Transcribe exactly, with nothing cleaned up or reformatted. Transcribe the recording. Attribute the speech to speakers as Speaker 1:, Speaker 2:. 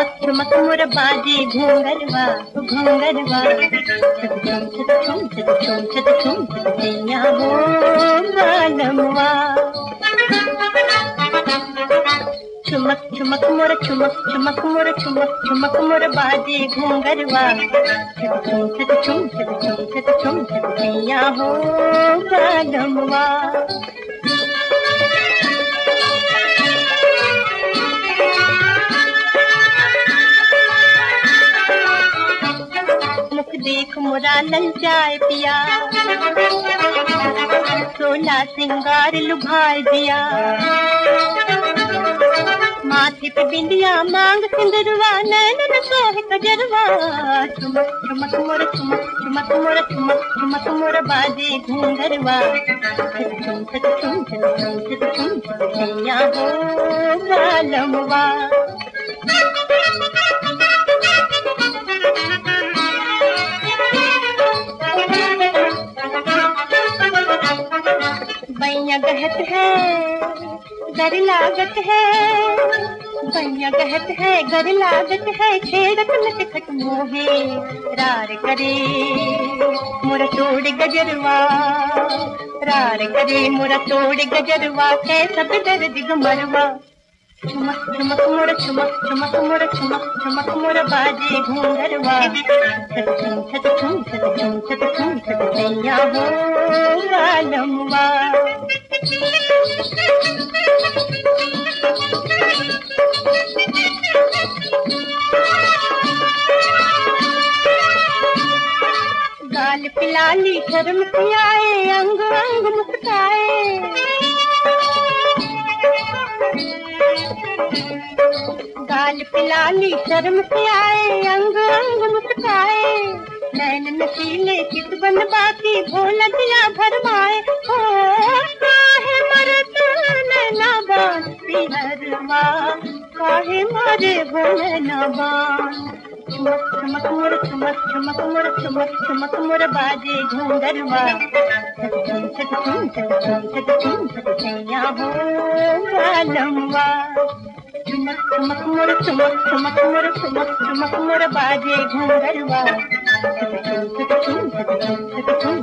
Speaker 1: चुमक चुमक मोर बाजे घूंगरवा घूंगरवा छत छुम छत छुम छत छुम छत सैया हो बालमवा। चुमक चुमक मोर चुमक चुमक मोर चुमक चुमक मोर बाजे घूंगरवा छत छुम छत छुम छत छुम छत छुम छत सैया हो बालमवा। मुख देख मोरा ललचाए पिया सोला सिंगार लुभाए दिया। माथे पे बिंदिया मांग सिंदरवा नैन में सोहे कजरवा। चुमक चुमक मोर चुमक चुमक मोर चुमक चुमक मोर बाजे घूंगरवा छत छुम छत छुम छत छुम छत छुम छत सैया हो बालमवा। बैया गहत है गर लागत है बैया गहत है गर लागत है छेड़त नटखट मोहे रार करे मोरा तोड़ गजरवा रार करे मोरा तोड़ गजरवा कैसा दर्द गमरवा। चुमक चुमक मोर चुमक चुमक मोर चुमक चुमक मोर बाजे घूंगरवा छत छुम छत छुम छत छुम छत छुम छत सैया हो बालमवा। गाल पिलाली शर्म से आए अंग अंग मुस्काए। गाल पिलाली शर्म से आए अंग अंग मुस्काए। नैन नशीले चित बन बाकी भोला दिया भरमाए। हो काहे मरत नैना बान पिहरवा काहे मारे हो नैना बान। चुमक चुमक मोर चुमक चुमक मोर चुमक चुमक मोर बाजे घूंगरवा छत छुम छत छुम छत छुम छत छुम छत सैया हो बालमवा। चुमक चुमक मोर चुमक चुमक मोर चुमक चुमक मोर बाजे घूंगरवा छत छुम छत छुम छत छुम छत छुम